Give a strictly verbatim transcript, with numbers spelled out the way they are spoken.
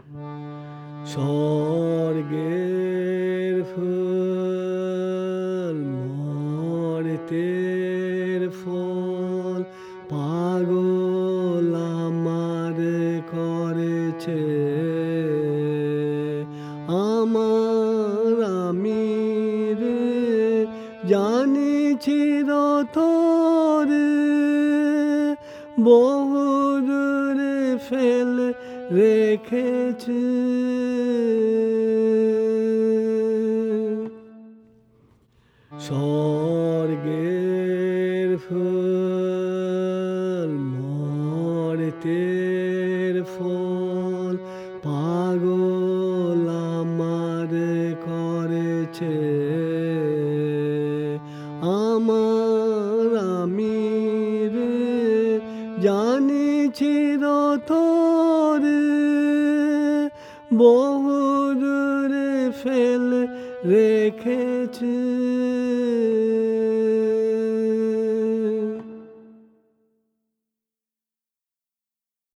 স্বর্গের ফুল মর্ত্যের ফল পাগল আমার করেছে আমার আমি রে জানি চিরতরে বহু দূরে ফেলে রেখেছে স্বর্গের ফুল মর্ত্যের ফল পাগল আমার করেছে আমার আমি রে জানি চিরতরে বহু দূরে ফেলে রেখেছে।